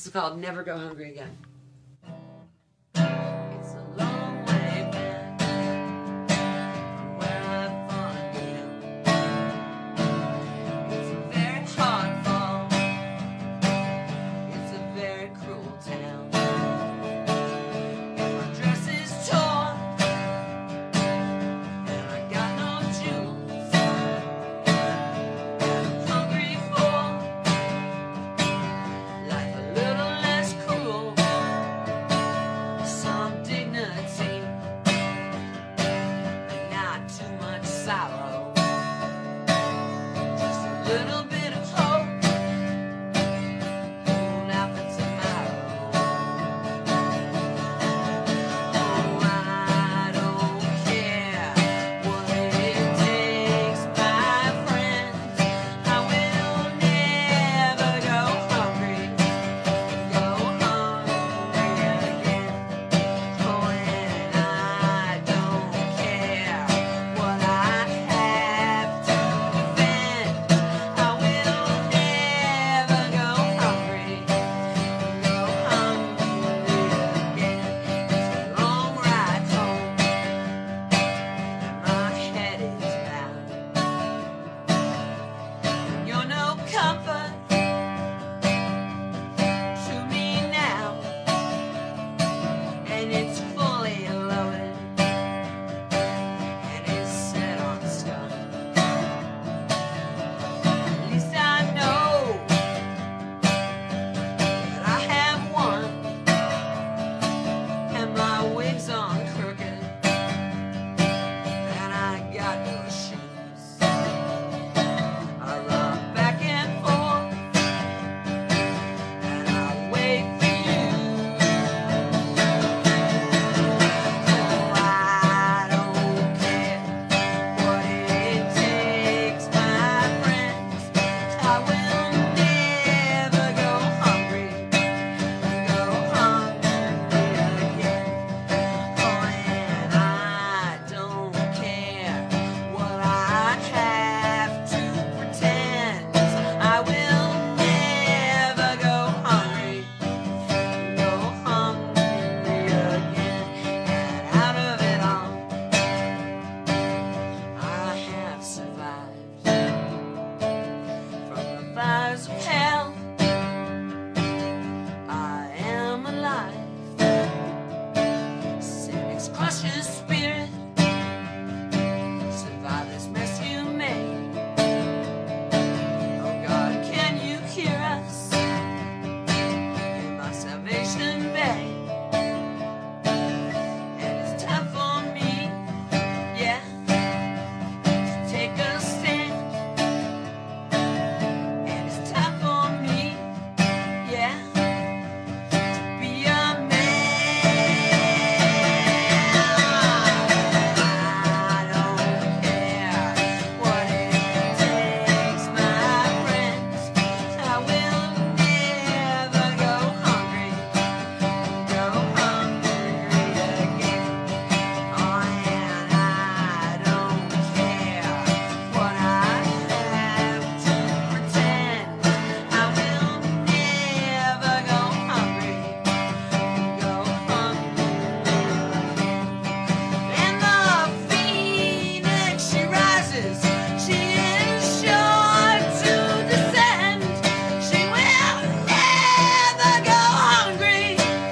This is called Never Go Hungry Again. It's a long way back from where I found you. It's a very hard fall. It's a very cruel town. And my dress is torn, and I got no jewels. And I'm hungry for life a little less cruel, some dignity, and not too much sorrow. Just a little bit of hope, hold out for tomorrow. Oh, I don't care what it takes, my friends. I will never go hungry again. Oh, and I don't care what I have to defend. I will never go hungry again. It's a long ride home, and my head is bowed. You're no comfort to me now, and it's fully loaded, and it's set on stone. At least I know that I have one, and my wig's on crooked, and I got no shoes. I run back and forth, and I wait for you. Oh, I don't care what it takes, my friends. I will never go hungry again. Oh, and I don't care what I have to pretend. I will never go hungry again. And out of it all, I have survived from the fires of hell. I am alive. Cynics crush his spirit. Survive this mess you made. Oh God, can you hear us in my Salvation Bay? And it's time for me, yeah, to take a stand. And it's time for me, yeah, to be a man. I don't care what it takes, my friends. I will never go hungry again. Oh, and I don't care what I have to pretend. I will never go hungry again. And the phoenix, she rises. She is sure to descend. She will never go hungry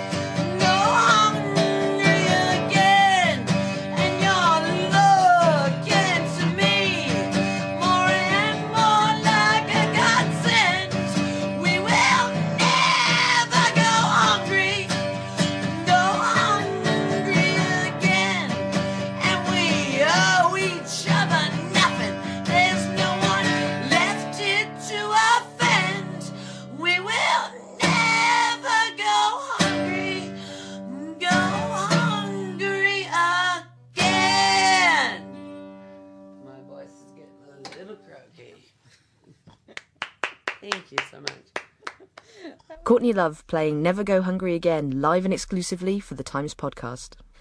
again. And you're looking to me more and more like a godsend. We will never go hungry again. And we owe each other nothing. There's no one left here to offend. We will never go hungry again. My voice is getting a little croaky. Thank you so much. Courtney Love playing Never Go Hungry Again live and exclusively for the Times podcast.